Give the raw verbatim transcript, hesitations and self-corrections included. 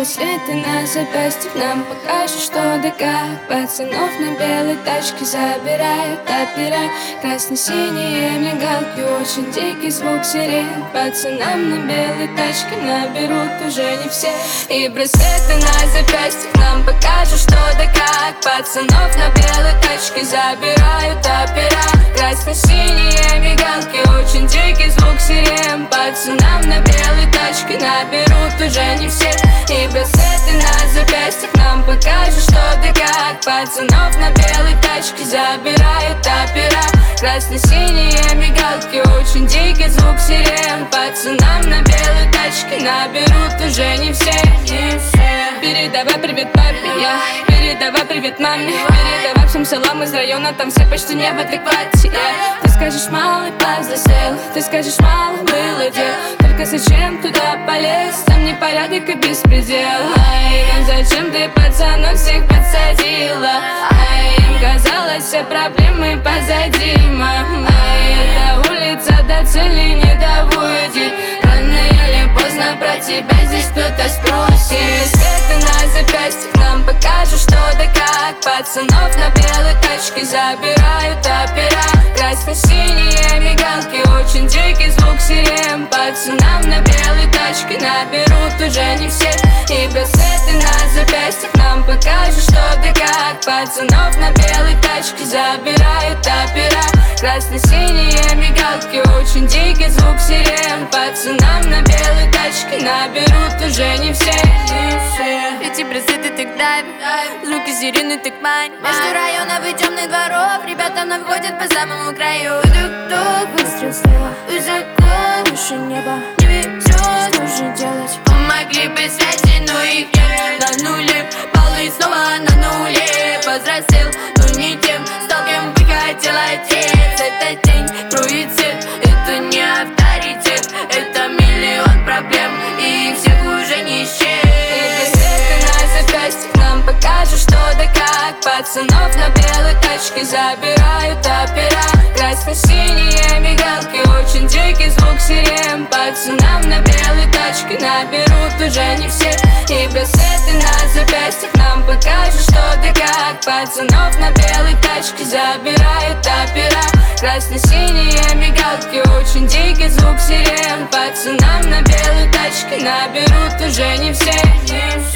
браслеты на запястьях нам покажут, что да как. Пацанов на белой тачке забирают опера. Красно-синие мигалки, очень дикий звук сирен. Пацанам на белой тачке наберут уже не все. И браслеты на запястьях нам покажут, что да как. Пацанов на белой тачке забирают опера. Красно-синие мигалки, очень дикий звук сирен. Пацанам на белой тачке наберут уже не все. И браслеты на запястьях нам покажут, что да как. Пацанов на белой тачке забирают опера. Красно-синие мигалки, очень дикий звук сирен. Пацанам на белой тачке наберут уже не все, не все. Передавай привет папе, я передавай привет маме. Передавай всем салам из района, там все почти не в адеквате, yeah. Ты скажешь, малый повзрослел, ты скажешь, мало было дел. Только зачем туда полез, там непорядок и беспредел. Ай, ну зачем ты пацанов всех подсадила? Ай, им казалось, все проблемы позади, мам. Ай, эта улица до цели не доводит. Рано или поздно про тебя здесь кто-то спросит. Светы на запястьях нам покажут, что да как. Пацанов на белой тачке забирают опера. Красно-синие мигалки, очень дикий звук сирен. Пацанам на белой тачке наберут уже не все. И браслеты на запястьях нам покажут, что да как. Пацанов на белой тачке забирают опера. Красно-синие мигалки, очень дикий звук сирен. Пацанам на белой тачке наберут уже не все, не все. Эти браслеты так давят, звуки сирены так манят. Между районов и темных дворов ребята находят по самому краю. Вдох-вдох, выстрел слева, высоко выше неба. Не везет, что же делать? Помогли бы связи, но их нет. На нуле, баллы снова на нуле. Повзрослел, но не тем, стал кем бы хотел отец. Это тень, кроет свет, это не авторитет. Это миллион проблем, и их всех уже не счесть. Нам покажут, что да как. Пацанов на белой тачке забирают опера. Красно-синие мигалки, очень дикий звук сирен. Пацанам на белой тачке наберут уже не все. И браслеты на запястьях нам покажут, что да как. Пацанов на белой тачке забирают опера. Красно-синие мигалки, очень дикий звук сирен. Пацанам на белой тачке наберут уже не все, не все.